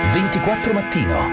24 Mattino.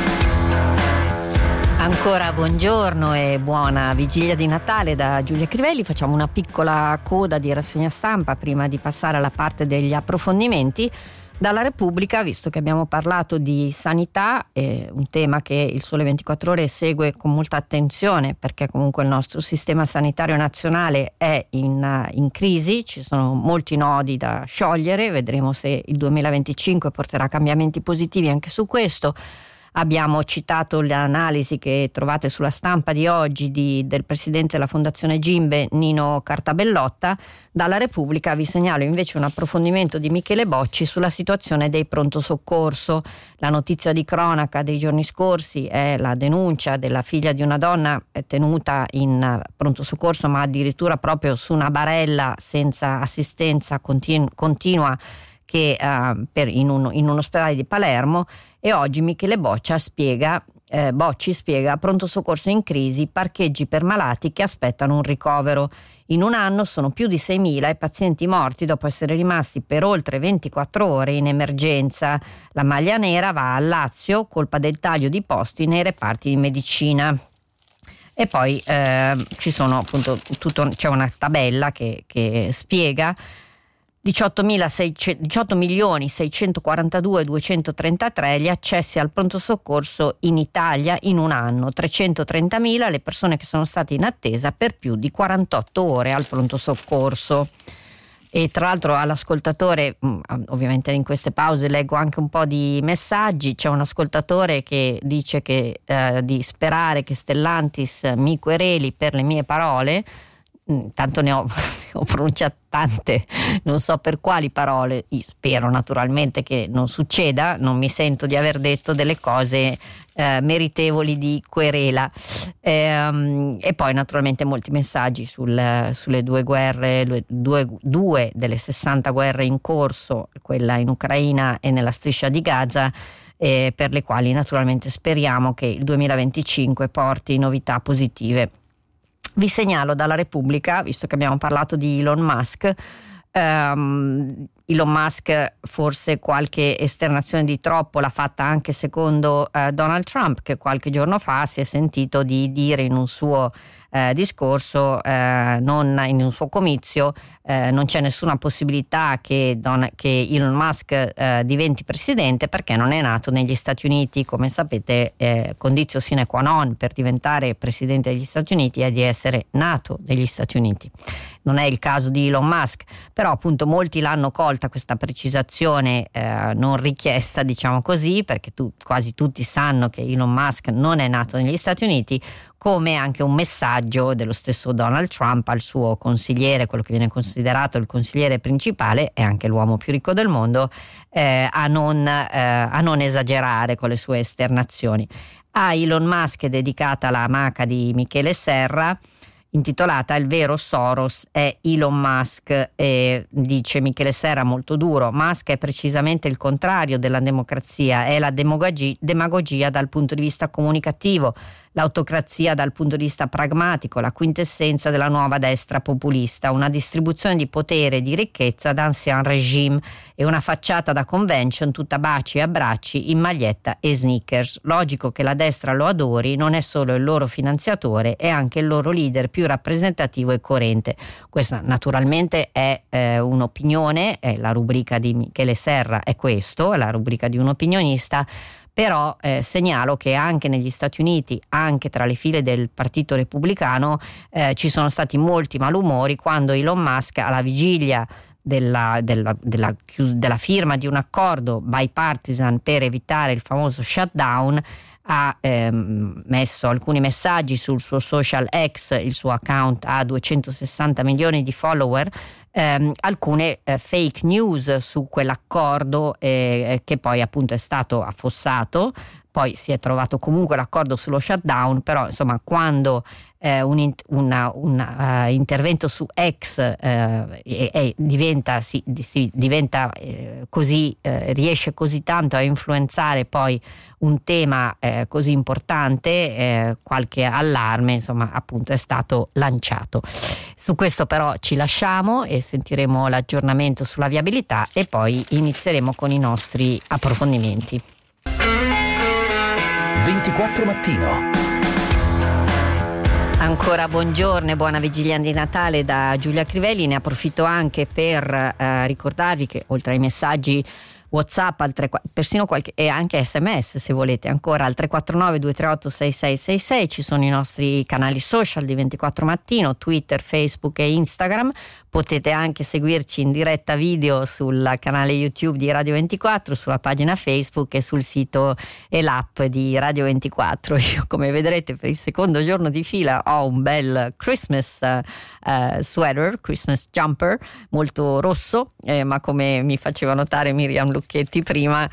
Ancora buongiorno e buona vigilia di Natale da Giulia Crivelli. Facciamo una piccola coda di rassegna stampa prima di passare alla parte degli approfondimenti. Dalla Repubblica, visto che abbiamo parlato di sanità, un tema che il Sole 24 Ore segue con molta attenzione, perché comunque il nostro sistema sanitario nazionale è in crisi, ci sono molti nodi da sciogliere, vedremo se il 2025 porterà cambiamenti positivi anche su questo. Abbiamo citato le analisi che trovate sulla stampa di oggi del presidente della Fondazione Gimbe, Nino Cartabellotta. Dalla Repubblica vi segnalo invece un approfondimento di Michele Bocci sulla situazione dei pronto soccorso. La notizia di cronaca dei giorni scorsi è la denuncia della figlia di una donna tenuta in pronto soccorso, ma addirittura proprio su una barella senza assistenza continua che in un ospedale di Palermo. E oggi Michele Bocci spiega pronto soccorso in crisi, parcheggi per malati che aspettano un ricovero. In un anno sono più di 6.000 i pazienti morti dopo essere rimasti per oltre 24 ore in emergenza. La maglia nera va al Lazio, colpa del taglio di posti nei reparti di medicina. E poi ci sono appunto c'è una tabella che spiega 18.642.233 gli accessi al pronto soccorso in Italia in un anno, 330.000 le persone che sono state in attesa per più di 48 ore al pronto soccorso. E tra l'altro all'ascoltatore, ovviamente in queste pause leggo anche un po' di messaggi. C'è un ascoltatore che dice che di sperare che Stellantis mi quereli per le mie parole. Tanto ne ho pronunciate tante, non so per quali parole. Io spero naturalmente che non succeda, non mi sento di aver detto delle cose meritevoli di querela. E poi naturalmente molti messaggi sulle due guerre, due delle 60 guerre in corso, quella in Ucraina e nella striscia di Gaza, per le quali naturalmente speriamo che il 2025 porti novità positive. Vi segnalo dalla Repubblica, visto che abbiamo parlato di Elon Musk, forse qualche esternazione di troppo l'ha fatta anche secondo Donald Trump, che qualche giorno fa si è sentito di dire in un suo discorso, in un suo comizio, non c'è nessuna possibilità che Elon Musk diventi presidente, perché non è nato negli Stati Uniti. Come sapete, conditio sine qua non per diventare presidente degli Stati Uniti è di essere nato negli Stati Uniti. Non è il caso di Elon Musk, però appunto molti l'hanno colta questa precisazione non richiesta, diciamo così, perché quasi tutti sanno che Elon Musk non è nato negli Stati Uniti, come anche un messaggio dello stesso Donald Trump al suo consigliere, quello che viene considerato il consigliere principale e anche l'uomo più ricco del mondo, a non esagerare con le sue esternazioni. A Elon Musk è dedicata la maca di Michele Serra, intitolata "Il vero Soros è Elon Musk", e dice Michele Serra molto duro: Musk è precisamente il contrario della democrazia, è la demagogia dal punto di vista comunicativo, l'autocrazia dal punto di vista pragmatico, la quintessenza della nuova destra populista, una distribuzione di potere e di ricchezza d'ancien regime e una facciata da convention tutta baci e abbracci in maglietta e sneakers. Logico che la destra lo adori, non è solo il loro finanziatore, è anche il loro leader più rappresentativo e coerente. Questa naturalmente è un'opinione, è la rubrica di Michele Serra, è questo, è la rubrica di un opinionista. Però segnalo che anche negli Stati Uniti, anche tra le file del Partito Repubblicano, ci sono stati molti malumori quando Elon Musk, alla vigilia della firma di un accordo bipartisan per evitare il famoso shutdown, ha messo alcuni messaggi sul suo social X. Il suo account ha 260 milioni di follower, alcune fake news su quell'accordo che poi appunto è stato affossato. Poi si è trovato comunque l'accordo sullo shutdown, però insomma quando un intervento su X diventa così, riesce così tanto a influenzare poi un tema così importante, qualche allarme insomma appunto è stato lanciato. Su questo però ci lasciamo e sentiremo l'aggiornamento sulla viabilità e poi inizieremo con i nostri approfondimenti. 24 Mattino. Ancora buongiorno e buona vigilia di Natale da Giulia Crivelli. Ne approfitto anche per ricordarvi che oltre ai messaggi WhatsApp persino qualche, e anche SMS, se volete ancora, al 349 238 6666 ci sono i nostri canali social di 24 Mattino, Twitter, Facebook e Instagram. Potete anche seguirci in diretta video sul canale YouTube di Radio 24, sulla pagina Facebook e sul sito e l'app di Radio 24. Io, come vedrete, per il secondo giorno di fila ho un bel Christmas sweater, Christmas jumper, molto rosso, ma come mi faceva notare Miriam Lucchetti prima,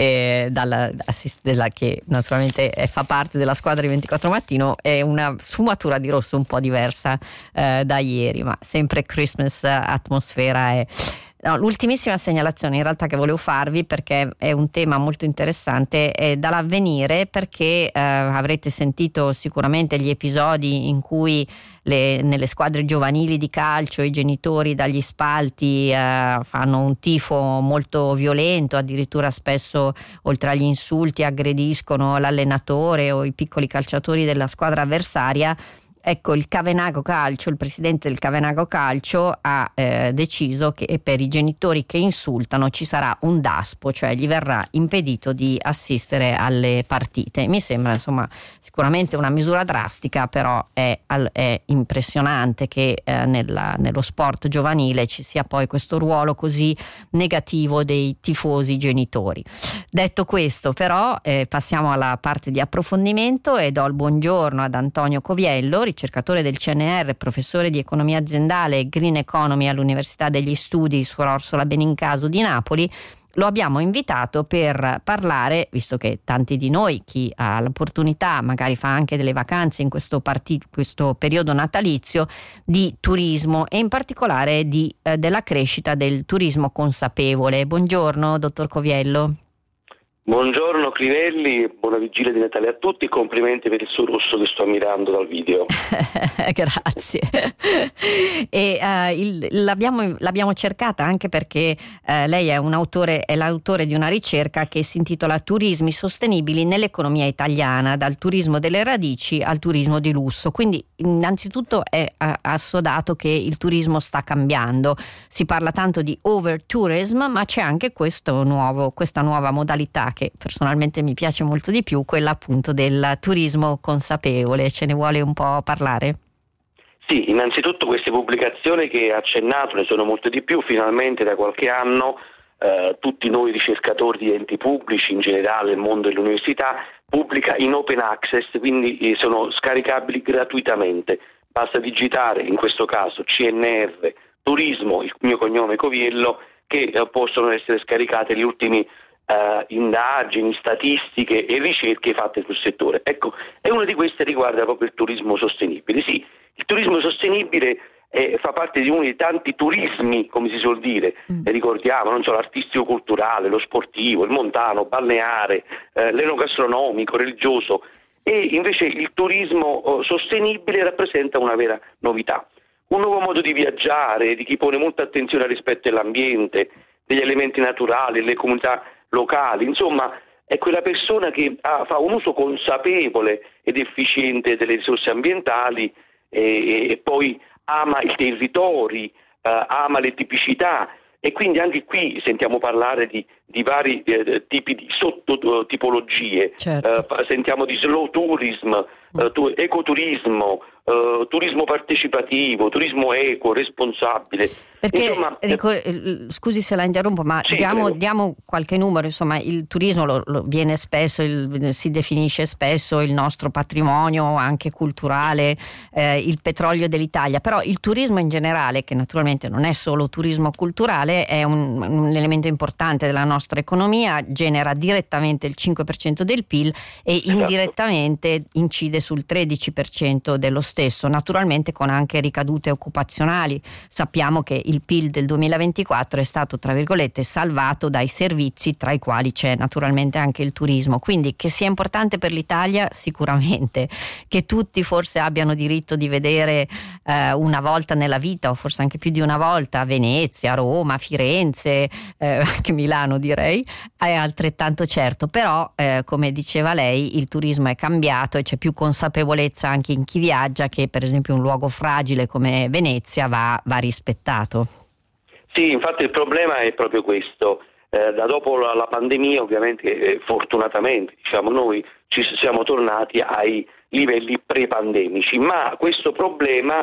della che naturalmente fa parte della squadra di 24 Mattino, è una sfumatura di rosso un po' diversa da ieri, ma sempre Christmas atmosfera è. No, l'ultimissima segnalazione in realtà che volevo farvi, perché è un tema molto interessante, è dall'Avvenire, perché avrete sentito sicuramente gli episodi in cui nelle squadre giovanili di calcio i genitori dagli spalti fanno un tifo molto violento, addirittura spesso oltre agli insulti aggrediscono l'allenatore o i piccoli calciatori della squadra avversaria. Ecco, il presidente del Cavenago Calcio ha deciso che per i genitori che insultano ci sarà un DASPO, cioè gli verrà impedito di assistere alle partite. Mi sembra insomma sicuramente una misura drastica, però è impressionante che nello sport giovanile ci sia poi questo ruolo così negativo dei tifosi genitori. Detto questo, però, passiamo alla parte di approfondimento e do il buongiorno ad Antonio Coviello, ricercatore del CNR, professore di economia aziendale e green economy all'Università degli Studi Suor Orsola Benincaso di Napoli. Lo abbiamo invitato per parlare, visto che tanti di noi, chi ha l'opportunità, magari fa anche delle vacanze in questo periodo natalizio, di turismo e in particolare della crescita del turismo consapevole. Buongiorno, dottor Coviello. Buongiorno Crivelli, buona vigilia di Natale a tutti, complimenti per il suo rosso che sto ammirando dal video. Grazie. E l'abbiamo cercata anche perché lei è l'autore di una ricerca che si intitola Turismi sostenibili nell'economia italiana, dal turismo delle radici al turismo di lusso. Quindi innanzitutto è assodato che il turismo sta cambiando. Si parla tanto di overtourism, ma c'è anche questa nuova modalità che personalmente mi piace molto di più, quella appunto del turismo consapevole. Ce ne vuole un po' parlare? Sì, innanzitutto queste pubblicazioni che ha accennato, ne sono molte di più, finalmente da qualche anno tutti noi ricercatori di enti pubblici, in generale il mondo dell'università, pubblica in open access, quindi sono scaricabili gratuitamente. Basta digitare, in questo caso CNR, turismo, il mio cognome Coviello, che possono essere scaricate gli ultimi indagini, statistiche e ricerche fatte sul settore. Ecco, e una di queste riguarda proprio il turismo sostenibile. Sì, il turismo sostenibile fa parte di uno dei tanti turismi, come si suol dire, ricordiamo, non solo l'artistico-culturale, lo sportivo, il montano, balneare, l'enogastronomico, religioso, e invece il turismo sostenibile rappresenta una vera novità. Un nuovo modo di viaggiare, di chi pone molta attenzione al rispetto dell'ambiente, degli elementi naturali, delle comunità locali, insomma è quella persona che fa un uso consapevole ed efficiente delle risorse ambientali e poi ama i territori, ama le tipicità, e quindi anche qui sentiamo parlare di vari tipi di sottotipologie. Certo. Sentiamo di slow tourism, ecoturismo, turismo partecipativo, turismo eco, responsabile. Perché, insomma, scusi se la interrompo, ma sì, diamo qualche numero. Insomma, il turismo lo viene spesso, si definisce spesso il nostro patrimonio anche culturale, il petrolio dell'Italia, però il turismo in generale, che naturalmente non è solo turismo culturale, è un elemento importante della nostra economia, genera direttamente il 5% del PIL e indirettamente incide sul 13% dello stesso, naturalmente con anche ricadute occupazionali. Sappiamo che il PIL del 2024 è stato, tra virgolette, salvato dai servizi, tra i quali c'è naturalmente anche il turismo. Quindi che sia importante per l'Italia sicuramente, che tutti forse abbiano diritto di vedere una volta nella vita, o forse anche più di una volta, Venezia, Roma, Firenze, anche Milano direi, è altrettanto certo. Però come diceva lei, il turismo è cambiato e c'è più consapevolezza anche in chi viaggia che per esempio un luogo fragile come Venezia va rispettato. Sì, infatti il problema è proprio questo. Da dopo la pandemia, ovviamente, fortunatamente, diciamo, noi ci siamo tornati ai livelli pre-pandemici, ma questo problema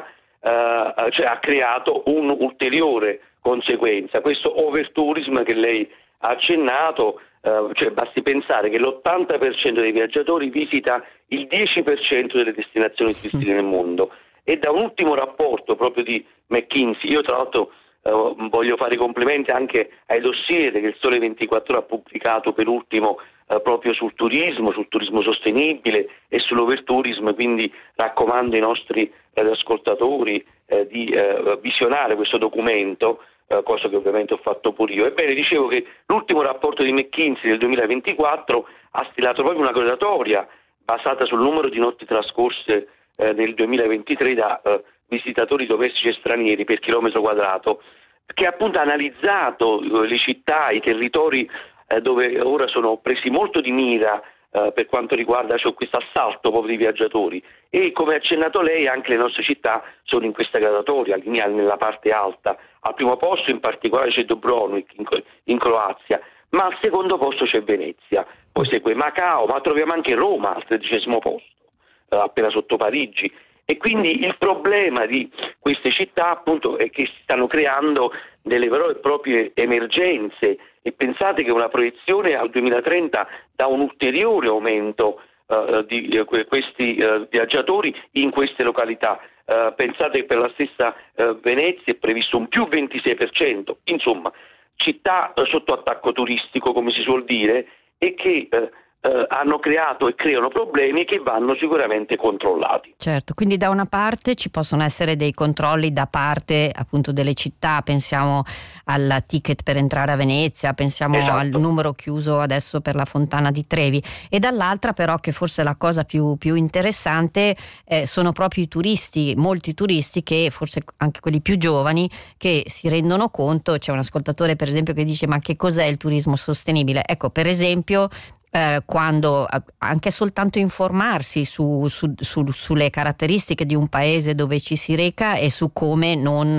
ha creato un'ulteriore conseguenza, questo overtourism che lei ha accennato. Basti pensare che l'80% dei viaggiatori visita il 10% delle destinazioni turistiche nel mondo, e da un ultimo rapporto proprio di McKinsey, io tra l'altro voglio fare i complimenti anche ai dossier che il Sole 24 Ore ha pubblicato per ultimo proprio sul turismo sostenibile e sull'overtourism, quindi raccomando ai nostri ascoltatori di visionare questo documento, cosa che ovviamente ho fatto pure io. Ebbene, dicevo che l'ultimo rapporto di McKinsey del 2024 ha stilato proprio una graduatoria basata sul numero di notti trascorse nel 2023 da visitatori domestici e stranieri per chilometro quadrato, che appunto ha analizzato le città, i territori dove ora sono presi molto di mira per quanto riguarda questo assalto proprio di viaggiatori, e come ha accennato lei anche le nostre città sono in questa graduatoria, nella parte alta. Al primo posto in particolare c'è Dubrovnik in Croazia, ma al secondo posto c'è Venezia, poi segue Macao, ma troviamo anche Roma al 13° posto, appena sotto Parigi. E quindi il problema di queste città appunto è che si stanno creando delle vere e proprie emergenze, e pensate che una proiezione al 2030 dà un ulteriore aumento di questi viaggiatori in queste località. Pensate che per la stessa Venezia è previsto un più 26%, insomma città sotto attacco turistico, come si suol dire, e che hanno creato e creano problemi che vanno sicuramente controllati. Certo, quindi da una parte ci possono essere dei controlli da parte appunto delle città, pensiamo al ticket per entrare a Venezia, pensiamo al numero chiuso adesso per la Fontana di Trevi, e dall'altra però, che forse è la cosa più interessante, sono proprio i turisti, molti turisti, che forse anche quelli più giovani, che si rendono conto. C'è un ascoltatore per esempio che dice: ma che cos'è il turismo sostenibile? Ecco, per esempio quando anche soltanto informarsi sulle caratteristiche di un paese dove ci si reca e su come non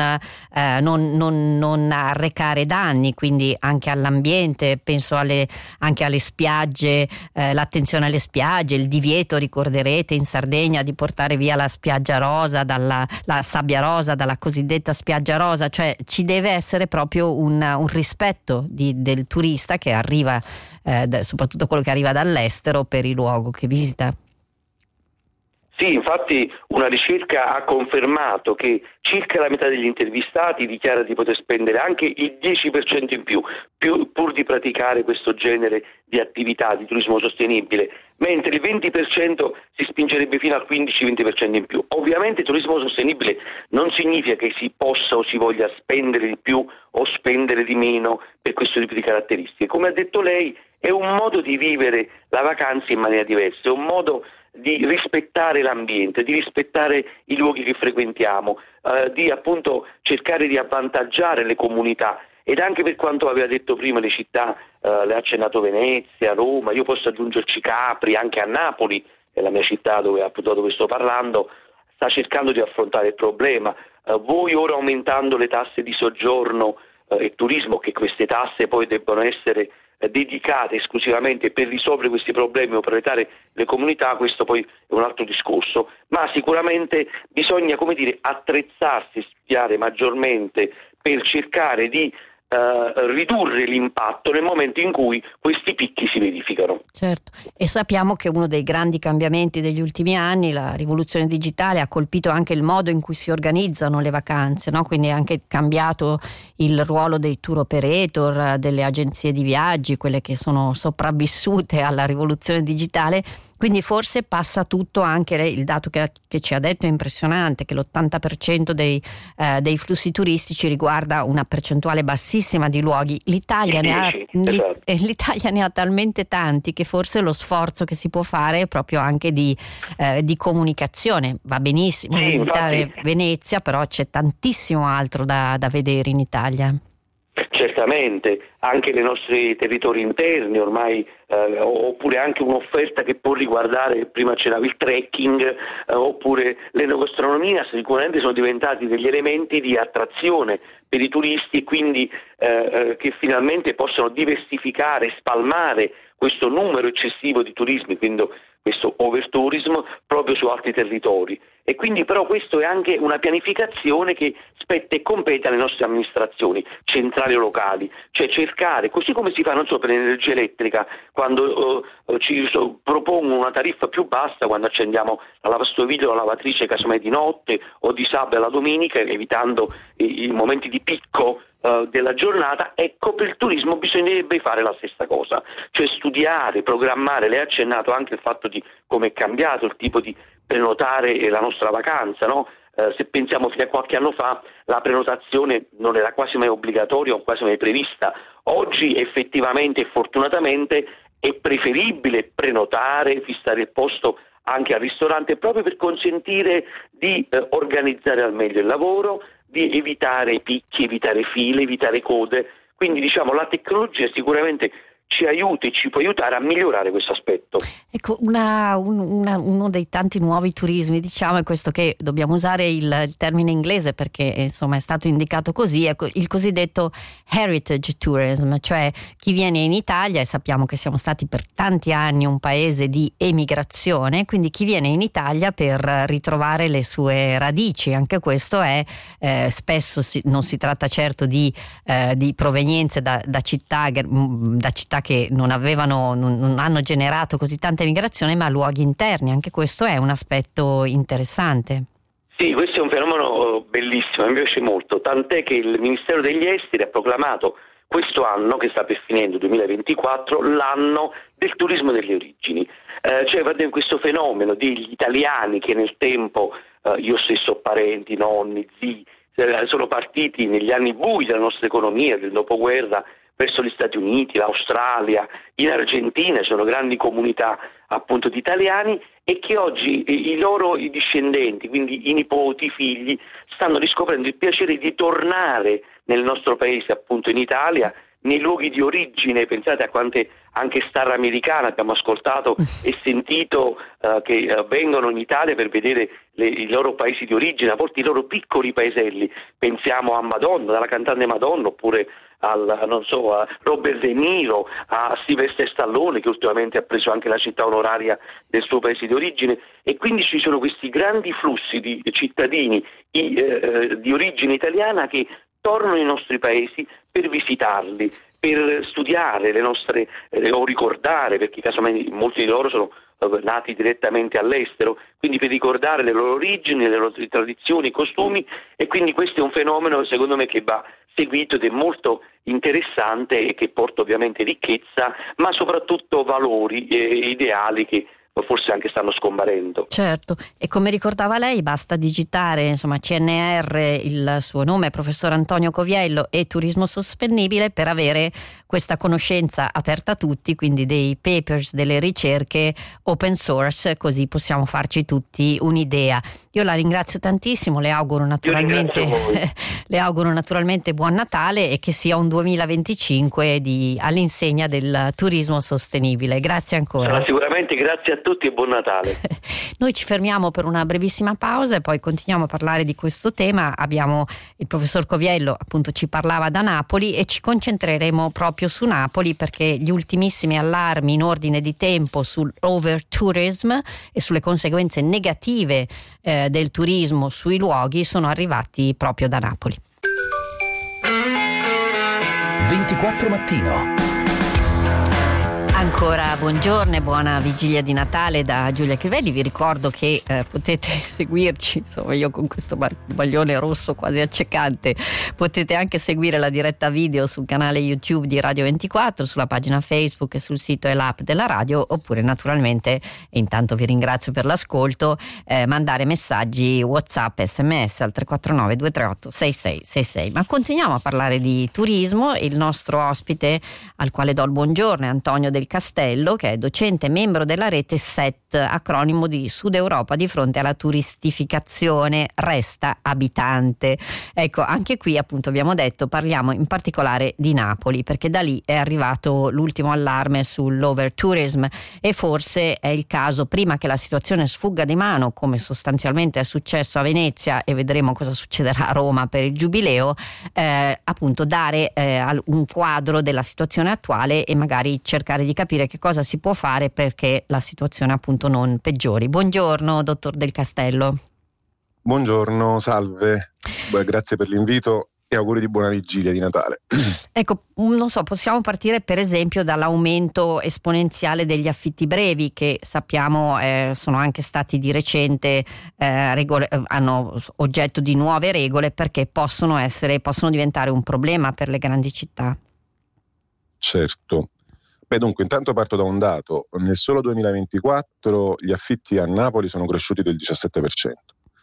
arrecare danni, quindi anche all'ambiente, penso anche alle spiagge, l'attenzione alle spiagge, il divieto, ricorderete, in Sardegna di portare via la spiaggia rosa, la sabbia rosa dalla cosiddetta spiaggia rosa. Cioè ci deve essere proprio un rispetto del turista che arriva, soprattutto quello che arriva dall'estero, per il luogo che visita. Sì, infatti una ricerca ha confermato che circa la metà degli intervistati dichiara di poter spendere anche il 10% in più pur di praticare questo genere di attività di turismo sostenibile, mentre il 20% si spingerebbe fino al 15-20% in più. Ovviamente il turismo sostenibile non significa che si possa o si voglia spendere di più o spendere di meno per questo tipo di caratteristiche. Come ha detto lei, è un modo di vivere la vacanza in maniera diversa, è un modo di rispettare l'ambiente, di rispettare i luoghi che frequentiamo, di appunto cercare di avvantaggiare le comunità. Ed anche per quanto aveva detto prima le città, le ha accennato Venezia, Roma, io posso aggiungerci Capri, anche a Napoli, è la mia città dove sto parlando, sta cercando di affrontare il problema. Voi ora, aumentando le tasse di soggiorno e turismo, che queste tasse poi debbono essere dedicate esclusivamente per risolvere questi problemi o per aiutare le comunità, questo poi è un altro discorso, ma sicuramente bisogna, attrezzarsi e studiare maggiormente per cercare di ridurre l'impatto nel momento in cui questi picchi si verificano. Certo, e sappiamo che uno dei grandi cambiamenti degli ultimi anni, la rivoluzione digitale, ha colpito anche il modo in cui si organizzano le vacanze, no? Quindi è anche cambiato il ruolo dei tour operator, delle agenzie di viaggi, quelle che sono sopravvissute alla rivoluzione digitale, Quindi forse passa tutto, anche il dato che ci ha detto è impressionante, che l'80% dei flussi turistici riguarda una percentuale bassissima di luoghi. L'Italia ne ha talmente tanti che forse lo sforzo che si può fare è proprio anche di comunicazione. Va benissimo visitare infatti, Venezia, però c'è tantissimo altro da vedere in Italia. Certamente, anche nei nostri territori interni ormai, oppure anche un'offerta che può riguardare, prima accennavi il trekking, oppure l'enogastronomia, sicuramente sono diventati degli elementi di attrazione per i turisti e quindi che finalmente possono diversificare, spalmare questo numero eccessivo di turismi, quindi questo overtourism proprio su altri territori. E quindi però questo è anche una pianificazione che spetta e compete alle nostre amministrazioni centrali o locali, cioè cercare, così come si fa non solo per l'energia elettrica, quando ci propongono una tariffa più bassa quando accendiamo la lavastoviglie o la lavatrice casomai di notte o di sabato alla domenica, evitando i momenti di picco della giornata. Ecco, per il turismo bisognerebbe fare la stessa cosa, cioè studiare, programmare. Lei ha accennato anche il fatto di come è cambiato il tipo di prenotare la nostra vacanza, no? Se pensiamo fino a qualche anno fa la prenotazione non era quasi mai obbligatoria o quasi mai prevista. Oggi effettivamente e fortunatamente è preferibile prenotare, fissare il posto anche al ristorante, proprio per consentire di organizzare al meglio il lavoro, di evitare picchi, evitare file, evitare code. Quindi diciamo la tecnologia sicuramente ci aiuta e ci può aiutare a migliorare questo aspetto. Ecco, uno dei tanti nuovi turismi, diciamo, è questo, che dobbiamo usare il termine inglese perché insomma è stato indicato così, è il cosiddetto heritage tourism, cioè chi viene in Italia, e sappiamo che siamo stati per tanti anni un paese di emigrazione, quindi chi viene in Italia per ritrovare le sue radici. Anche questo è spesso non si tratta certo di provenienze da città che non hanno generato così tanta immigrazione, ma luoghi interni. Anche questo è un aspetto interessante. Sì, questo è un fenomeno bellissimo, mi piace molto, tant'è che il Ministero degli Esteri ha proclamato questo anno, che sta per finendo, 2024, l'anno del turismo delle origini. Cioè questo fenomeno degli italiani che nel tempo, io stesso ho parenti, nonni, zii, sono partiti negli anni bui della nostra economia, del dopoguerra, verso gli Stati Uniti, l'Australia, in Argentina sono grandi comunità appunto di italiani, e che oggi i loro discendenti, quindi i nipoti, i figli, stanno riscoprendo il piacere di tornare nel nostro paese, appunto in Italia, nei luoghi di origine. Pensate a quante anche star americane abbiamo ascoltato e sentito che vengono in Italia per vedere i loro paesi di origine, a volte i loro piccoli paeselli. Pensiamo a Madonna, dalla cantante Madonna, oppure a Robert De Niro, a Sylvester Stallone, che ultimamente ha preso anche la città onoraria del suo paese di origine. E quindi ci sono questi grandi flussi di cittadini di origine italiana che tornano nei nostri paesi per visitarli, per studiare le nostre o ricordare, perché casomai molti di loro sono nati direttamente all'estero, quindi per ricordare le loro origini, le loro tradizioni, i costumi. E quindi questo è un fenomeno secondo me che va seguito ed è molto interessante e che porta ovviamente ricchezza, ma soprattutto valori e ideali che forse anche stanno scomparendo. Certo, e come ricordava lei, basta digitare insomma CNR, il suo nome è professor Antonio Coviello, e turismo sostenibile, per avere questa conoscenza aperta a tutti, quindi dei papers, delle ricerche open source, così possiamo farci tutti un'idea. Io la ringrazio tantissimo, le auguro naturalmente buon Natale e che sia un 2025 all'insegna del turismo sostenibile. Grazie ancora. Sicuramente, grazie a tutti e buon Natale. Noi ci fermiamo per una brevissima pausa e poi continuiamo a parlare di questo tema. Abbiamo il professor Coviello, appunto ci parlava da Napoli, e ci concentreremo proprio su Napoli perché gli ultimissimi allarmi in ordine di tempo sull'overtourism e sulle conseguenze negative del turismo sui luoghi sono arrivati proprio da Napoli. 24 Mattino. Ancora buongiorno e buona vigilia di Natale da Giulia Crivelli. Vi ricordo che potete seguirci, insomma io con questo maglione rosso quasi accecante, potete anche seguire la diretta video sul canale YouTube di Radio 24, sulla pagina Facebook e sul sito e l'app della radio, oppure naturalmente, e intanto vi ringrazio per l'ascolto, mandare messaggi WhatsApp, SMS al 349 238 6666. Ma continuiamo a parlare di turismo. Il nostro ospite, al quale do il buongiorno, è Antonio Del Castello, che è docente e membro della rete SET, acronimo di Sud Europa di fronte alla turistificazione, resta abitante. Ecco, anche qui appunto abbiamo detto, parliamo in particolare di Napoli, perché da lì è arrivato l'ultimo allarme sull'overtourism e forse è il caso, prima che la situazione sfugga di mano, come sostanzialmente è successo a Venezia e vedremo cosa succederà a Roma per il Giubileo, appunto dare un quadro della situazione attuale e magari cercare di capire che cosa si può fare perché la situazione appunto non peggiori. Buongiorno dottor Del Castello. Buongiorno, salve, grazie per l'invito e auguri di buona vigilia di Natale. Ecco, non so, possiamo partire per esempio dall'aumento esponenziale degli affitti brevi, che sappiamo sono anche stati di recente hanno oggetto di nuove regole, perché possono diventare un problema per le grandi città. Certo. Dunque, intanto parto da un dato. Nel solo 2024 gli affitti a Napoli sono cresciuti del 17%.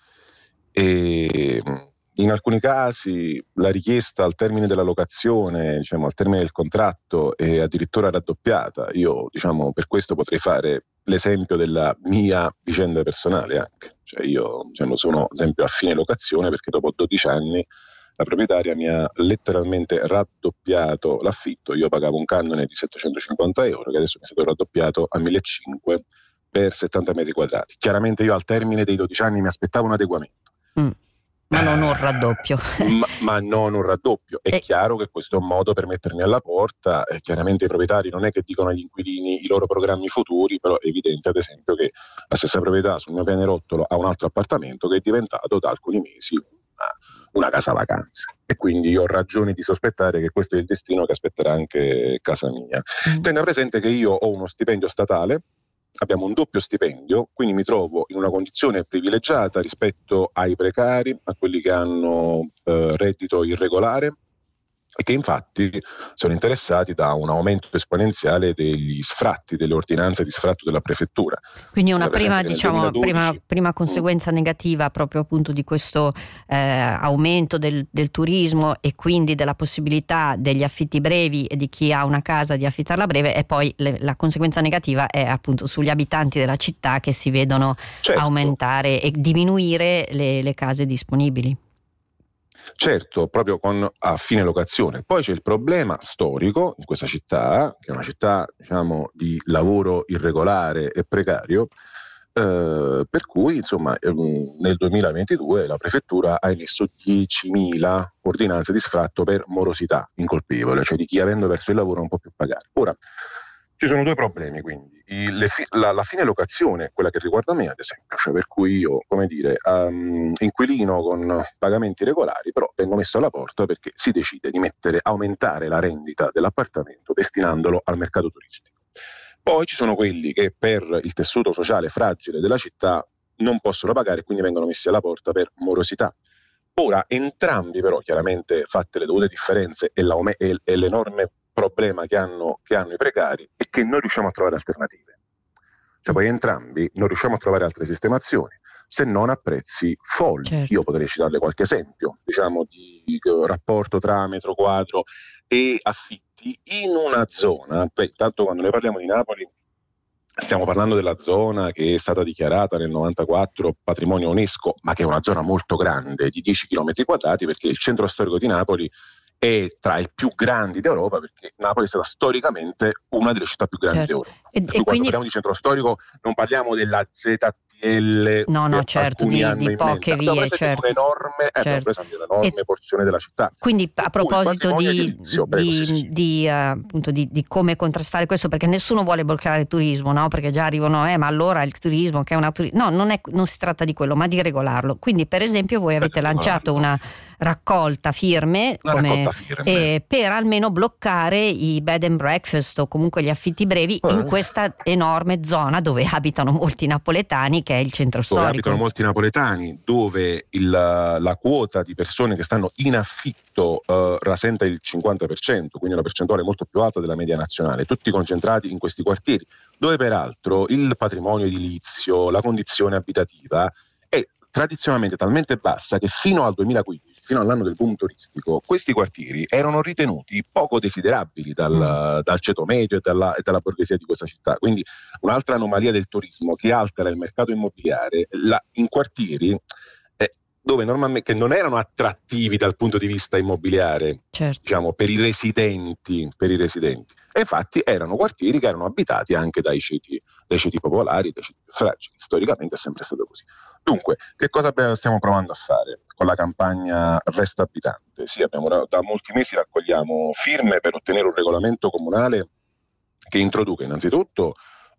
E in alcuni casi la richiesta al termine della locazione, diciamo al termine del contratto, è addirittura raddoppiata. Io, per questo potrei fare l'esempio della mia vicenda personale anche. Io sono ad esempio a fine locazione perché dopo 12 anni la proprietaria mi ha letteralmente raddoppiato l'affitto. Io pagavo un canone di 750 euro, che adesso mi è stato raddoppiato a 1.500 per 70 metri quadrati. Chiaramente io al termine dei 12 anni mi aspettavo un adeguamento. Ma non un raddoppio. ma non un raddoppio. È chiaro che questo è un modo per mettermi alla porta. Chiaramente i proprietari non è che dicono agli inquilini i loro programmi futuri, però è evidente ad esempio che la stessa proprietà sul mio pianerottolo ha un altro appartamento che è diventato da alcuni mesi una casa vacanze, e quindi io ho ragione di sospettare che questo è il destino che aspetterà anche casa mia. Tenga presente che io ho uno stipendio statale, abbiamo un doppio stipendio, quindi mi trovo in una condizione privilegiata rispetto ai precari, a quelli che hanno reddito irregolare e che infatti sono interessati da un aumento esponenziale degli sfratti, delle ordinanze di sfratto della prefettura. Quindi una prima conseguenza negativa proprio appunto di questo aumento del turismo e quindi della possibilità degli affitti brevi e di chi ha una casa di affittarla breve, e poi la conseguenza negativa è appunto sugli abitanti della città, che si vedono aumentare e diminuire le case disponibili. Certo, proprio a fine locazione. Poi c'è il problema storico in questa città, che è una città di lavoro irregolare e precario, per cui nel 2022 la prefettura ha emesso 10.000 ordinanze di sfratto per morosità incolpevole, cioè di chi avendo perso il lavoro non può più pagare. Ora, ci sono due problemi, quindi. La fine locazione, quella che riguarda me ad esempio, per cui io, inquilino con pagamenti regolari, però vengo messo alla porta perché si decide di aumentare la rendita dell'appartamento destinandolo al mercato turistico. Poi ci sono quelli che per il tessuto sociale fragile della città non possono pagare e quindi vengono messi alla porta per morosità. Ora, entrambi però, chiaramente fatte le dovute differenze e l'enorme problema che hanno i precari, è che non riusciamo a trovare alternative. Poi entrambi non riusciamo a trovare altre sistemazioni, se non a prezzi folli. Certo. Io potrei citarle qualche esempio, di rapporto tra metro quadro e affitti in una zona. Tanto quando noi parliamo di Napoli stiamo parlando della zona che è stata dichiarata nel 94 patrimonio UNESCO, ma che è una zona molto grande, di 10 km quadrati, perché il centro storico di Napoli è tra i più grandi d'Europa, perché Napoli è stata storicamente una delle città più grandi d'Europa. Quando parliamo di centro storico non parliamo della ZT GPL. No, certo, di poche vie, certo. Abbiamo preso un'enorme porzione della città. Quindi a proposito di come contrastare questo, perché nessuno vuole bloccare il turismo, no? Perché già arrivano, ma allora il turismo che è una no, non si tratta di quello, ma di regolarlo. Quindi per esempio voi avete lanciato una raccolta firme per almeno bloccare i bed and breakfast o comunque gli affitti brevi in questa enorme zona dove abitano molti napoletani, che è il centro storico. Dove abitano molti napoletani, dove la quota di persone che stanno in affitto rasenta il 50%, quindi una percentuale molto più alta della media nazionale, tutti concentrati in questi quartieri, dove peraltro il patrimonio edilizio, la condizione abitativa è tradizionalmente talmente bassa che fino al 2015, fino all'anno del boom turistico, questi quartieri erano ritenuti poco desiderabili dal ceto medio e dalla borghesia di questa città. Quindi un'altra anomalia del turismo che altera il mercato immobiliare in quartieri dove normalmente che non erano attrattivi dal punto di vista immobiliare, certo, diciamo per i residenti. E infatti erano quartieri che erano abitati anche dai ceti popolari, dai ceti più fragili. Storicamente è sempre stato così. Dunque, che cosa stiamo provando a fare con la campagna Resta Abitante? Sì, da molti mesi raccogliamo firme per ottenere un regolamento comunale che introduca innanzitutto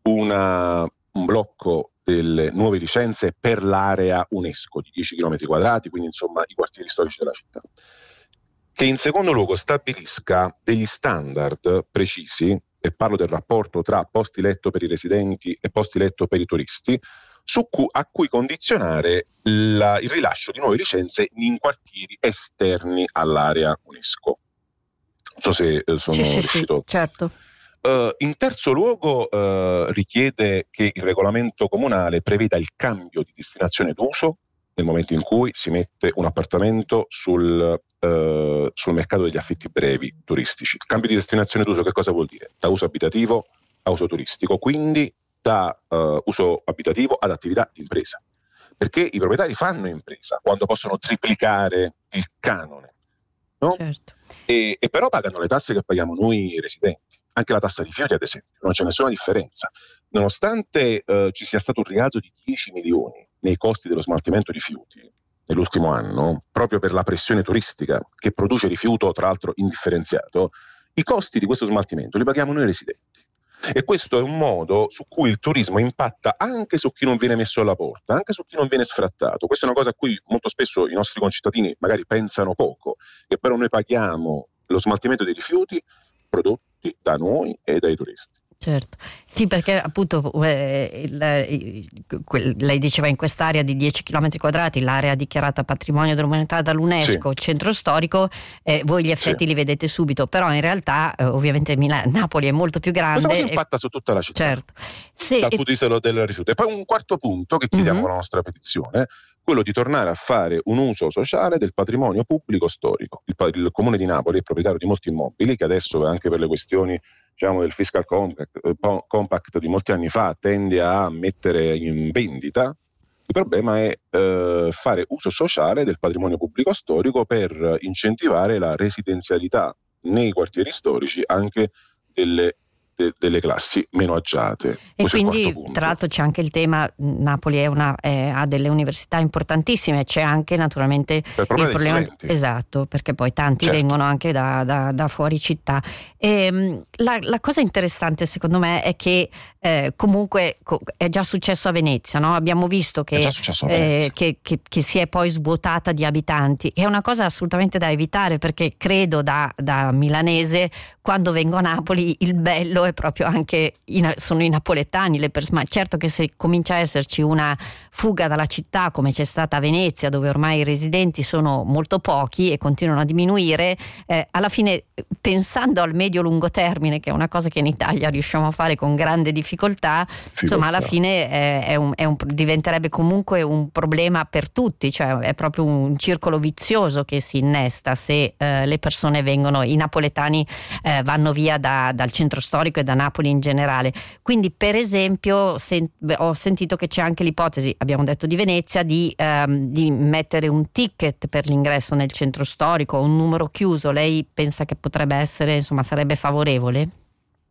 un blocco delle nuove licenze per l'area UNESCO di 10 km quadrati, quindi insomma i quartieri storici della città, che in secondo luogo stabilisca degli standard precisi, e parlo del rapporto tra posti letto per i residenti e posti letto per i turisti, a cui condizionare il rilascio di nuove licenze in quartieri esterni all'area UNESCO. Non so se sono riuscito. Sì, certo. In terzo luogo richiede che il regolamento comunale preveda il cambio di destinazione d'uso nel momento in cui si mette un appartamento sul mercato degli affitti brevi turistici. Il cambio di destinazione d'uso che cosa vuol dire? Da uso abitativo a uso turistico, quindi da uso abitativo ad attività di impresa, perché i proprietari fanno impresa quando possono triplicare il canone, no? Certo. E però pagano le tasse che paghiamo noi residenti. Anche la tassa rifiuti, ad esempio, non c'è nessuna differenza. Nonostante ci sia stato un rialzo di 10 milioni nei costi dello smaltimento rifiuti nell'ultimo anno, proprio per la pressione turistica che produce rifiuto, tra l'altro indifferenziato, i costi di questo smaltimento li paghiamo noi residenti. E questo è un modo su cui il turismo impatta anche su chi non viene messo alla porta, anche su chi non viene sfrattato. Questa è una cosa a cui molto spesso i nostri concittadini magari pensano poco, che però noi paghiamo lo smaltimento dei rifiuti prodotti da noi e dai turisti. Certo, sì, perché appunto lei diceva in quest'area di 10 km quadrati, l'area dichiarata patrimonio dell'umanità dall'UNESCO, sì, centro storico, voi gli effetti li vedete subito, però in realtà ovviamente Napoli è molto più grande. Questo impatta su tutta la città, certo, dal punto di vista del rifiuto. E poi un quarto punto che chiediamo con la nostra petizione, quello di tornare a fare un uso sociale del patrimonio pubblico storico. Il Comune di Napoli è proprietario di molti immobili che adesso, anche per le questioni del fiscal compact di molti anni fa, tende a mettere in vendita. Il problema è fare uso sociale del patrimonio pubblico storico per incentivare la residenzialità nei quartieri storici anche delle classi meno agiate. E quindi tra l'altro c'è anche il tema, Napoli ha delle università importantissime, c'è anche naturalmente il problema, esatto, perché poi tanti vengono anche da fuori città. La cosa interessante secondo me è che comunque è già successo a Venezia, no? Abbiamo visto che si è poi svuotata di abitanti, che è una cosa assolutamente da evitare, perché credo da milanese, quando vengo a Napoli il bello è proprio anche sono i napoletani, le persone. Certo che se comincia a esserci una fuga dalla città come c'è stata a Venezia, dove ormai i residenti sono molto pochi e continuano a diminuire, alla fine, pensando al medio-lungo termine, che è una cosa che in Italia riusciamo a fare con grande difficoltà, insomma alla fine diventerebbe comunque un problema per tutti, cioè è proprio un circolo vizioso che si innesta se le persone i napoletani vanno via dal centro storico e da Napoli in generale. Quindi per esempio ho sentito che c'è anche l'ipotesi, abbiamo detto di Venezia, di mettere un ticket per l'ingresso nel centro storico, un numero chiuso. Lei pensa che potrebbe essere, insomma, sarebbe favorevole?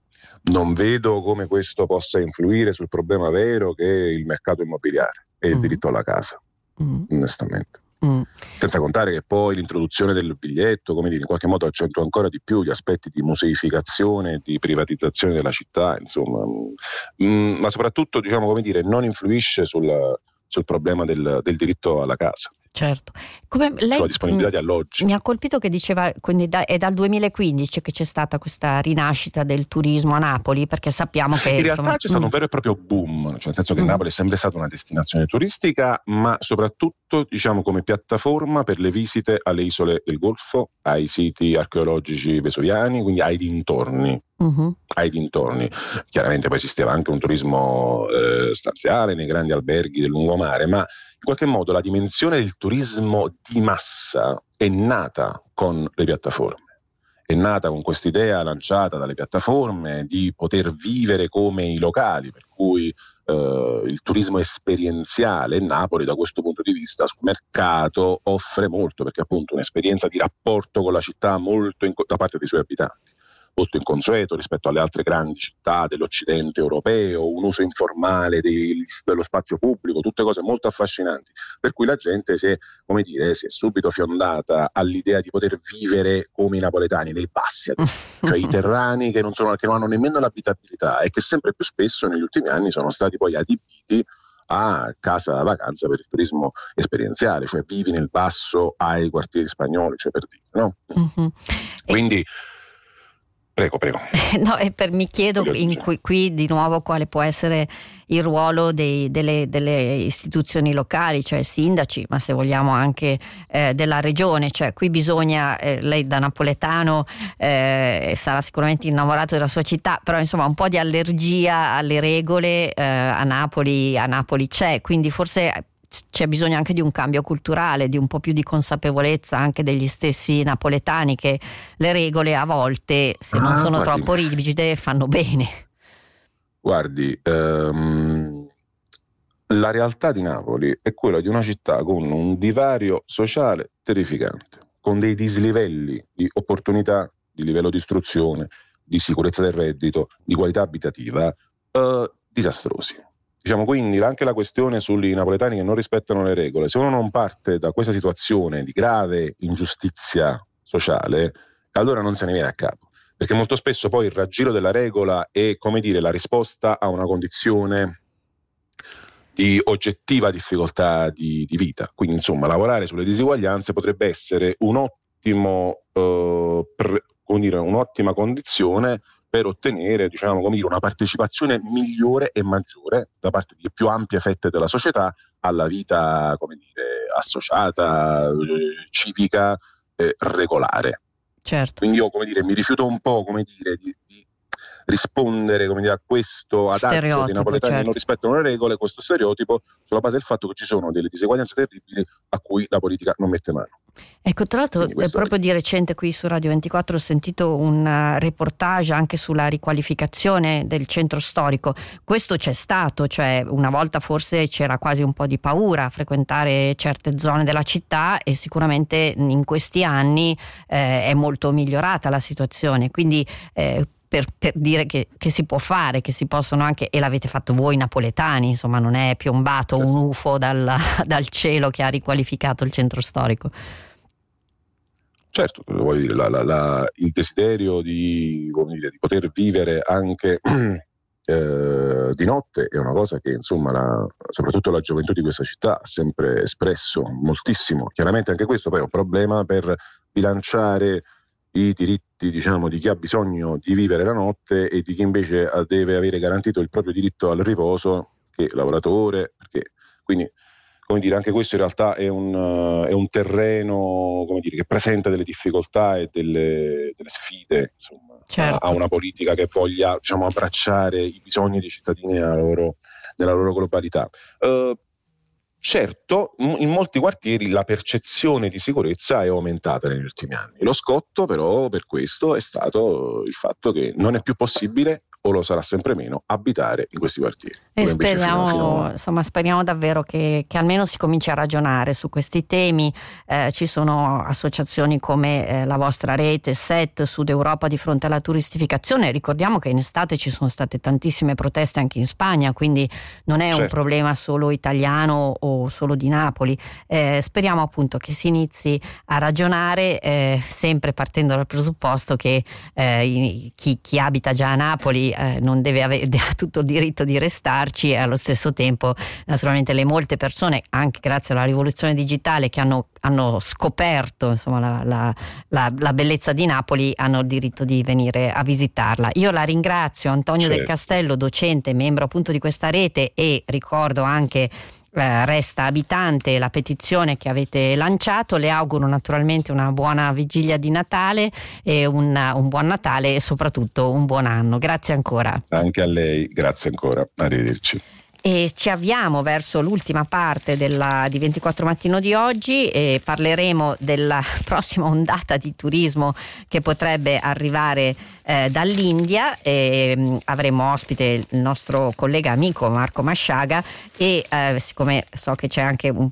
non vedo come questo possa influire sul problema vero che è il mercato immobiliare e il diritto alla casa, onestamente. Senza contare che poi l'introduzione del biglietto, come dire, in qualche modo accentua ancora di più gli aspetti di museificazione, di privatizzazione della città, insomma, ma soprattutto, diciamo, come dire, non influisce sul problema del diritto alla casa. Certo. Come lei, sulla disponibilità di alloggi. Mi ha colpito che diceva, quindi è dal 2015 che c'è stata questa rinascita del turismo a Napoli, perché sappiamo che in realtà c'è stato un vero e proprio boom, cioè nel senso che Napoli è sempre stata una destinazione turistica, ma soprattutto, diciamo, come piattaforma per le visite alle isole del Golfo, ai siti archeologici vesuviani, quindi ai dintorni. Ai dintorni. Chiaramente poi esisteva anche un turismo stanziale nei grandi alberghi del lungomare, ma in qualche modo la dimensione del turismo di massa è nata con le piattaforme, è nata con quest'idea lanciata dalle piattaforme di poter vivere come i locali, per cui il turismo esperienziale. Napoli da questo punto di vista sul mercato offre molto, perché appunto un'esperienza di rapporto con la città molto da parte dei suoi abitanti, molto inconsueto rispetto alle altre grandi città dell'Occidente europeo, un uso informale dello spazio pubblico, tutte cose molto affascinanti, per cui la gente si è subito fiondata all'idea di poter vivere come i napoletani, nei bassi, cioè i terrani che non hanno nemmeno l'abitabilità e che sempre più spesso negli ultimi anni sono stati poi adibiti a casa da vacanza per il turismo esperienziale, cioè vivi nel basso ai quartieri spagnoli, cioè per dire, no? Quindi Prego. No, mi chiedo qui di nuovo quale può essere il ruolo delle istituzioni locali, cioè sindaci, ma se vogliamo anche della regione. Cioè qui bisogna, lei da napoletano sarà sicuramente innamorato della sua città, però insomma un po' di allergia alle regole a Napoli c'è, quindi forse c'è bisogno anche di un cambio culturale, di un po' più di consapevolezza anche degli stessi napoletani che le regole a volte, se non sono troppo rigide, fanno bene. Guardi, la realtà di Napoli è quella di una città con un divario sociale terrificante, con dei dislivelli di opportunità, di livello di istruzione, di sicurezza del reddito, di qualità abitativa disastrosi. Diciamo, quindi anche la questione sui napoletani che non rispettano le regole, se uno non parte da questa situazione di grave ingiustizia sociale, allora non se ne viene a capo, perché molto spesso poi il raggiro della regola è, come dire, la risposta a una condizione di oggettiva difficoltà di vita. Quindi insomma lavorare sulle disuguaglianze potrebbe essere un'ottima condizione per ottenere, diciamo, come dire, una partecipazione migliore e maggiore da parte di più ampie fette della società alla vita, come dire, associata, civica, regolare. Certo. Quindi io, come dire, mi rifiuto un po', come dire, di rispondere, come dire, a questo adagio dei napoletani che non rispettano le regole, questo stereotipo, sulla base del fatto che ci sono delle diseguaglianze terribili a cui la politica non mette mano. Ecco, tra l'altro proprio di recente qui su Radio 24 ho sentito un reportage anche sulla riqualificazione del centro storico. Questo c'è stato, cioè una volta forse c'era quasi un po' di paura a frequentare certe zone della città e sicuramente in questi anni è molto migliorata la situazione, quindi per dire che si può fare, che si possono anche, e l'avete fatto voi napoletani, insomma non è piombato un UFO dal cielo che ha riqualificato il centro storico. Certo, voglio dire, il desiderio di poter vivere anche di notte è una cosa che insomma soprattutto la gioventù di questa città ha sempre espresso moltissimo. Chiaramente anche questo poi è un problema per bilanciare i diritti, diciamo, di chi ha bisogno di vivere la notte e di chi invece deve avere garantito il proprio diritto al riposo, che è lavoratore, perché quindi, come dire, anche questo in realtà è un terreno, come dire, che presenta delle difficoltà e delle sfide, insomma, certo, a una politica che voglia, diciamo, abbracciare i bisogni dei cittadini nella loro globalità. Certo, in molti quartieri la percezione di sicurezza è aumentata negli ultimi anni. Lo scotto però per questo è stato il fatto che non è più possibile o lo sarà sempre meno abitare in questi quartieri. E speriamo davvero che almeno si cominci a ragionare su questi temi. Ci sono associazioni come la vostra rete SET, Sud Europa, di fronte alla turistificazione. Ricordiamo che in estate ci sono state tantissime proteste anche in Spagna, quindi non è un problema solo italiano o solo di Napoli. Speriamo appunto che si inizi a ragionare, sempre partendo dal presupposto che chi abita già a Napoli non deve avere tutto il diritto di restarci, e allo stesso tempo naturalmente le molte persone, anche grazie alla rivoluzione digitale, che hanno scoperto insomma la bellezza di Napoli, hanno il diritto di venire a visitarla. Io la ringrazio, Antonio Del Castello, docente, membro appunto di questa rete, e ricordo anche Resta Abitante, la petizione che avete lanciato. Le auguro naturalmente una buona vigilia di Natale e un buon Natale e soprattutto un buon anno. Grazie ancora. Anche a lei, grazie ancora, arrivederci. E ci avviamo verso l'ultima parte di 24 Mattino di oggi, e parleremo della prossima ondata di turismo che potrebbe arrivare dall'India. Avremo ospite il nostro collega amico Marco Masciaga, e siccome so che c'è anche un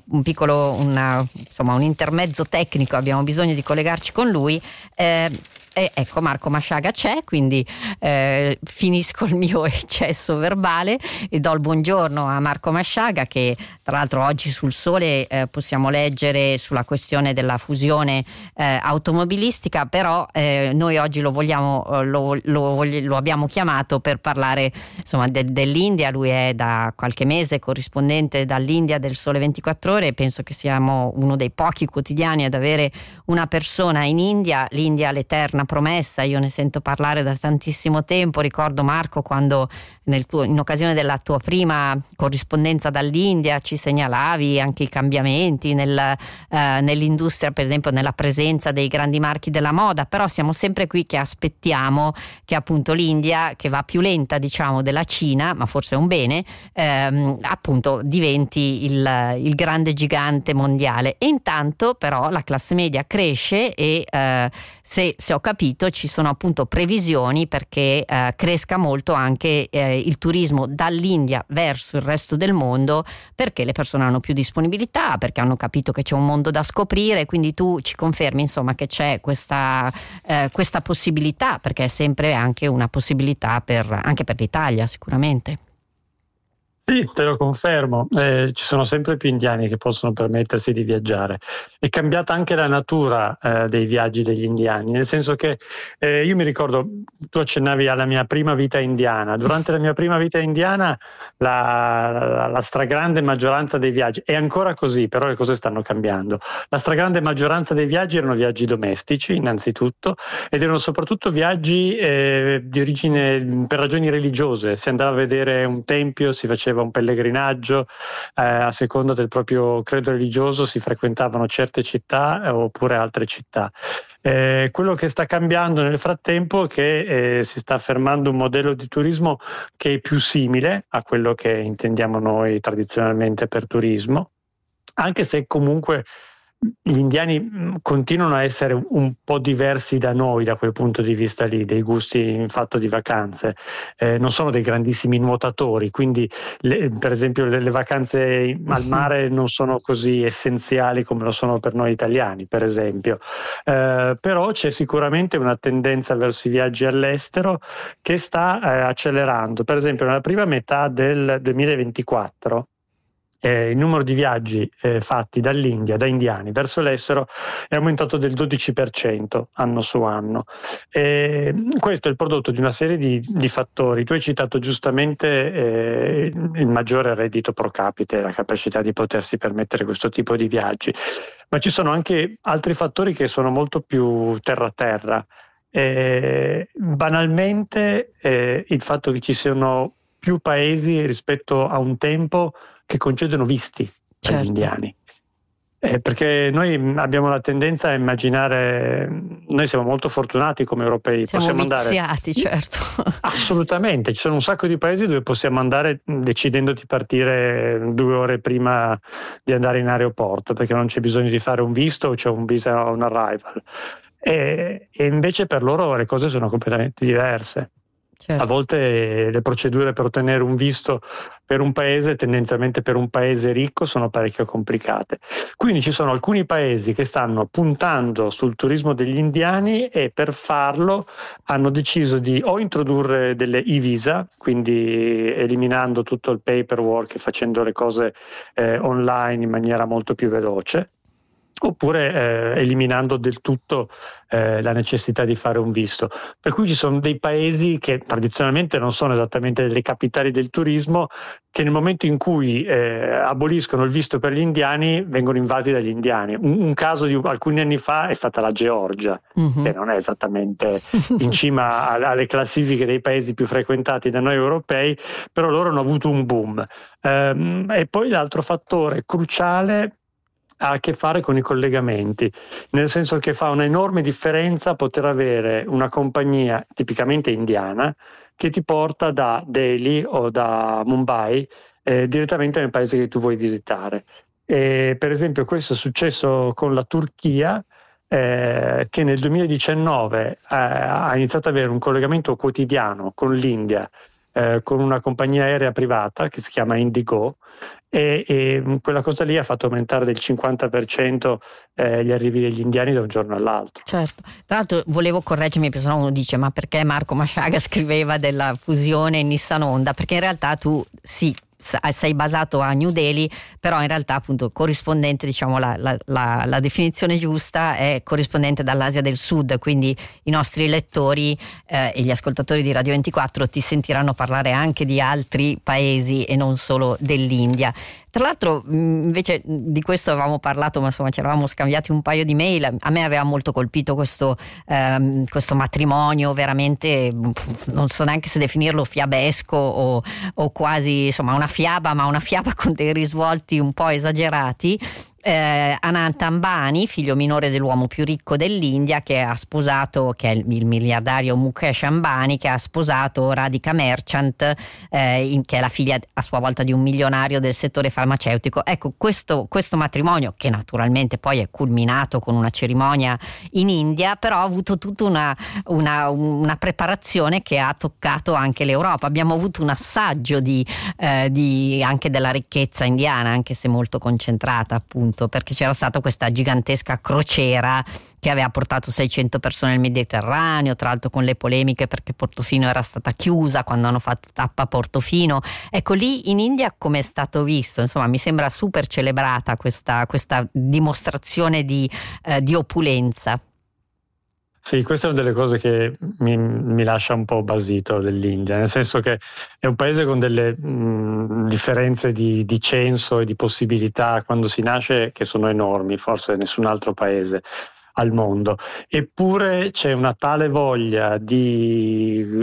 intermezzo tecnico, abbiamo bisogno di collegarci con lui. Ecco, Marco Masciaga c'è, quindi finisco il mio eccesso verbale e do il buongiorno a Marco Masciaga, che tra l'altro oggi sul Sole possiamo leggere sulla questione della fusione automobilistica, però noi oggi lo abbiamo chiamato per parlare insomma dell'India. Lui è da qualche mese corrispondente dall'India del Sole 24 Ore, e penso che siamo uno dei pochi quotidiani ad avere una persona in India. L'India, l'eterna promessa, io ne sento parlare da tantissimo tempo. Ricordo, Marco, quando in occasione della tua prima corrispondenza dall'India ci segnalavi anche i cambiamenti nell'industria, per esempio nella presenza dei grandi marchi della moda, però siamo sempre qui che aspettiamo che appunto l'India, che va più lenta diciamo della Cina, ma forse è un bene, appunto diventi il grande gigante mondiale. E intanto però la classe media cresce, e se ho capito ci sono appunto previsioni perché cresca molto anche il turismo dall'India verso il resto del mondo, perché le persone hanno più disponibilità, perché hanno capito che c'è un mondo da scoprire. Quindi tu ci confermi insomma che c'è questa possibilità, perché è sempre anche una possibilità anche per l'Italia sicuramente. Sì, te lo confermo, ci sono sempre più indiani che possono permettersi di viaggiare. È cambiata anche la natura dei viaggi degli indiani, nel senso che io mi ricordo, tu accennavi alla mia prima vita indiana. Durante la mia prima vita indiana la stragrande maggioranza dei viaggi, è ancora così, però le cose stanno cambiando. La stragrande maggioranza dei viaggi erano viaggi domestici innanzitutto, ed erano soprattutto viaggi di origine per ragioni religiose. Si andava a vedere un tempio, si faceva un pellegrinaggio, a seconda del proprio credo religioso si frequentavano certe città oppure altre città. Quello che sta cambiando nel frattempo è che si sta affermando un modello di turismo che è più simile a quello che intendiamo noi tradizionalmente per turismo, anche se comunque gli indiani continuano a essere un po' diversi da noi da quel punto di vista lì, dei gusti in fatto di vacanze. Non sono dei grandissimi nuotatori, quindi per esempio le vacanze al mare non sono così essenziali come lo sono per noi italiani, per esempio. Però c'è sicuramente una tendenza verso i viaggi all'estero che sta accelerando. Per esempio nella prima metà del 2024 il numero di viaggi fatti dall'India, da indiani verso l'estero, è aumentato del 12% anno su anno. Questo è il prodotto di una serie di fattori. Tu hai citato giustamente il maggiore reddito pro capite, la capacità di potersi permettere questo tipo di viaggi, ma ci sono anche altri fattori che sono molto più terra-terra. Banalmente il fatto che ci siano più paesi rispetto a un tempo che concedono visti agli indiani. Perché noi abbiamo la tendenza a immaginare, noi siamo molto fortunati come europei, possiamo viziati, certo. Assolutamente, ci sono un sacco di paesi dove possiamo andare decidendo di partire 2 ore prima di andare in aeroporto, perché non c'è bisogno di fare un visto o c'è un visa on arrival. E invece per loro le cose sono completamente diverse. Certo. A volte le procedure per ottenere un visto per un paese, tendenzialmente per un paese ricco, sono parecchio complicate. Quindi ci sono alcuni paesi che stanno puntando sul turismo degli indiani e per farlo hanno deciso di o introdurre delle e-visa, quindi eliminando tutto il paperwork e facendo le cose online in maniera molto più veloce, oppure eliminando del tutto la necessità di fare un visto. Per cui ci sono dei paesi che tradizionalmente non sono esattamente delle capitali del turismo, che nel momento in cui aboliscono il visto per gli indiani vengono invasi dagli indiani. Un caso di alcuni anni fa è stata la Georgia, che non è esattamente in cima alle classifiche dei paesi più frequentati da noi europei, però loro hanno avuto un boom. E poi l'altro fattore cruciale ha a che fare con i collegamenti, nel senso che fa un'enorme differenza poter avere una compagnia tipicamente indiana che ti porta da Delhi o da Mumbai direttamente nel paese che tu vuoi visitare. Per esempio questo è successo con la Turchia, che nel 2019 ha iniziato ad avere un collegamento quotidiano con l'India, con una compagnia aerea privata che si chiama Indigo, e quella cosa lì ha fatto aumentare del 50% gli arrivi degli indiani da un giorno all'altro. Certo, tra l'altro volevo correggermi perché sennò uno dice ma perché Marco Masciaga scriveva della fusione Nissan Honda, perché in realtà tu sì sei basato a New Delhi, però in realtà appunto corrispondente, diciamo la definizione giusta è corrispondente dall'Asia del Sud, quindi i nostri lettori e gli ascoltatori di Radio 24 ti sentiranno parlare anche di altri paesi e non solo dell'India. Tra l'altro invece di questo avevamo parlato, ma insomma ci eravamo scambiati un paio di mail. A me aveva molto colpito questo matrimonio veramente, non so neanche se definirlo fiabesco o quasi insomma una fiaba, ma una fiaba con dei risvolti un po' esagerati. Anant Ambani, figlio minore dell'uomo più ricco dell'India, che ha sposato, che è il miliardario Mukesh Ambani, che ha sposato Radhika Merchant, che è la figlia a sua volta di un milionario del settore farmaceutico. Ecco, questo matrimonio, che naturalmente poi è culminato con una cerimonia in India, però ha avuto tutta una preparazione che ha toccato anche l'Europa. Abbiamo avuto un assaggio di anche della ricchezza indiana, anche se molto concentrata appunto, perché c'era stata questa gigantesca crociera che aveva portato 600 persone nel Mediterraneo, tra l'altro con le polemiche perché Portofino era stata chiusa quando hanno fatto tappa Portofino. Ecco, lì in India come è stato visto? Insomma, mi sembra super celebrata questa dimostrazione di opulenza. Sì, questa è una delle cose che mi lascia un po' basito dell'India, nel senso che è un paese con delle differenze di censo e di possibilità quando si nasce che sono enormi, forse nessun altro paese al mondo. Eppure c'è una tale voglia di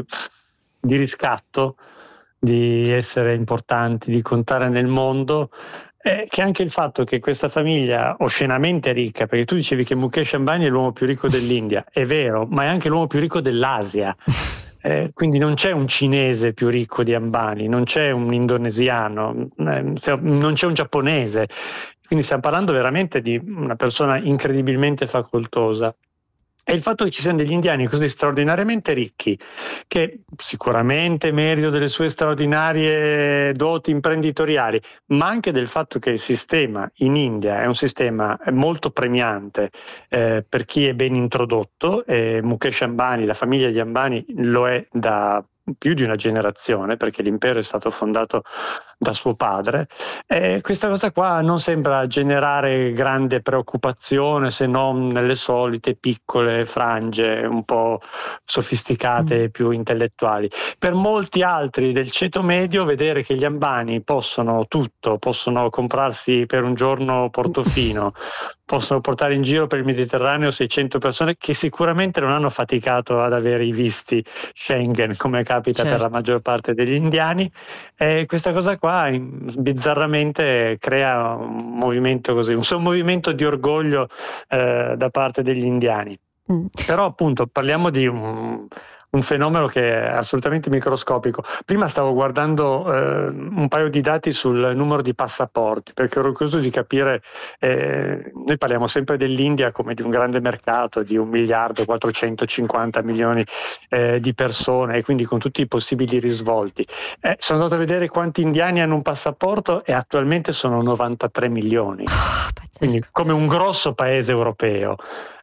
riscatto, di essere importanti, di contare nel mondo, che anche il fatto che questa famiglia oscenamente ricca, perché tu dicevi che Mukesh Ambani è l'uomo più ricco dell'India, è vero, ma è anche l'uomo più ricco dell'Asia, quindi non c'è un cinese più ricco di Ambani, non c'è un indonesiano, non c'è un giapponese, quindi stiamo parlando veramente di una persona incredibilmente facoltosa. E il fatto che ci siano degli indiani così straordinariamente ricchi, che sicuramente merito delle sue straordinarie doti imprenditoriali, ma anche del fatto che il sistema in India è un sistema molto premiante per chi è ben introdotto, e Mukesh Ambani, la famiglia di Ambani, lo è da più di una generazione, perché l'impero è stato fondato da suo padre. Questa cosa qua non sembra generare grande preoccupazione, se non nelle solite piccole frange un po' sofisticate e più intellettuali. Per molti altri del ceto medio, vedere che gli Ambani possono tutto, possono comprarsi per un giorno Portofino, possono portare in giro per il Mediterraneo 600 persone che sicuramente non hanno faticato ad avere i visti Schengen come capita per la maggior parte degli indiani, e questa cosa qua bizzarramente crea un movimento così, un sommovimento di orgoglio da parte degli indiani. Però appunto parliamo di un un fenomeno che è assolutamente microscopico. Prima stavo guardando un paio di dati sul numero di passaporti, perché ero curioso di capire, noi parliamo sempre dell'India come di un grande mercato di 1.450.000.000 di persone, e quindi con tutti i possibili risvolti. Sono andato a vedere quanti indiani hanno un passaporto e attualmente sono 93 milioni, quindi come un grosso paese europeo.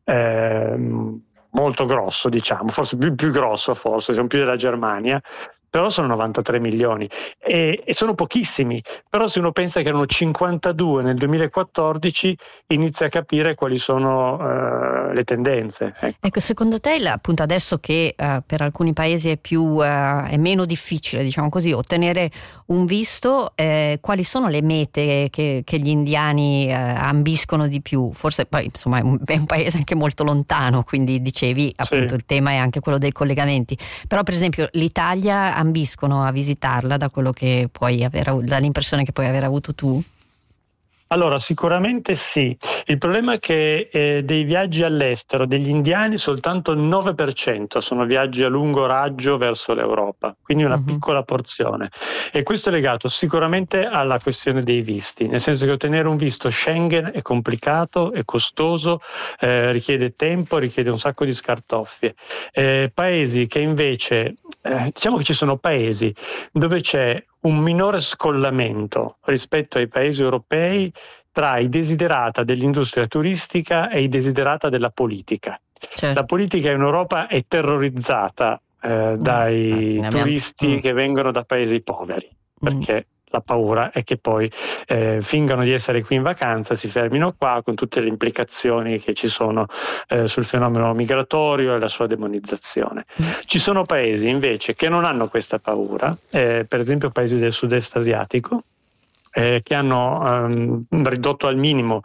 Molto grosso, diciamo, forse più grosso, forse sono più della Germania, però sono 93 milioni e sono pochissimi, però se uno pensa che erano 52 nel 2014 inizia a capire quali sono le tendenze. Ecco, secondo te appunto adesso che per alcuni paesi è meno difficile, diciamo così, ottenere un visto, quali sono le mete che gli indiani ambiscono di più? Forse poi insomma è un paese anche molto lontano, quindi dicevi appunto sì. Il tema è anche quello dei collegamenti, però per esempio l'Italia ambiscono a visitarla da quello che puoi dall'impressione che puoi aver avuto tu? Allora, sicuramente sì. Il problema è che dei viaggi all'estero degli indiani soltanto il 9% sono viaggi a lungo raggio verso l'Europa, quindi una piccola porzione. E questo è legato sicuramente alla questione dei visti, nel senso che ottenere un visto Schengen è complicato, è costoso, richiede tempo, richiede un sacco di scartoffie. Paesi che invece, diciamo che ci sono paesi dove c'è un minore scollamento rispetto ai paesi europei tra i desiderata dell'industria turistica e i desiderata della politica. Certo. La politica in Europa è terrorizzata dai turisti che vengono da paesi poveri, perché la paura è che poi fingano di essere qui in vacanza, si fermino qua con tutte le implicazioni che ci sono sul fenomeno migratorio e la sua demonizzazione. Ci sono paesi invece che non hanno questa paura, per esempio paesi del sud-est asiatico, che hanno ridotto al minimo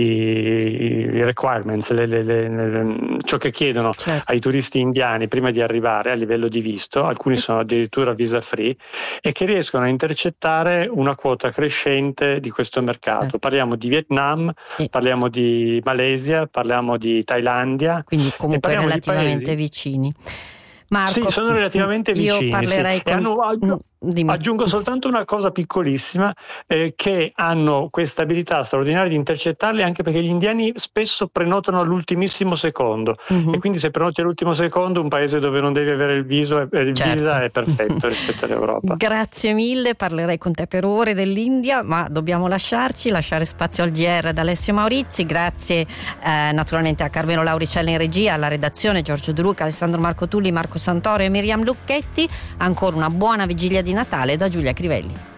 i requirements, ciò che chiedono ai turisti indiani prima di arrivare a livello di visto. Alcuni sono addirittura visa free e che riescono a intercettare una quota crescente di questo mercato. Parliamo di Vietnam, parliamo di Malesia, parliamo di Thailandia, quindi comunque relativamente vicini. Marco, sì, sono relativamente vicini. Io parlerei aggiungo soltanto una cosa piccolissima, che hanno questa abilità straordinaria di intercettarli, anche perché gli indiani spesso prenotano all'ultimissimo secondo e quindi se prenoti all'ultimo secondo un paese dove non devi avere il visa è perfetto rispetto all'Europa. Grazie mille, parlerei con te per ore dell'India, ma dobbiamo lasciare spazio al GR ad Alessio Maurizi. Grazie naturalmente a Carmelo Lauricelli in regia, alla redazione Giorgio De Luca, Alessandro Marco Tulli, Marco Santoro e Miriam Lucchetti. Ancora una buona vigilia di Natale da Giulia Crivelli.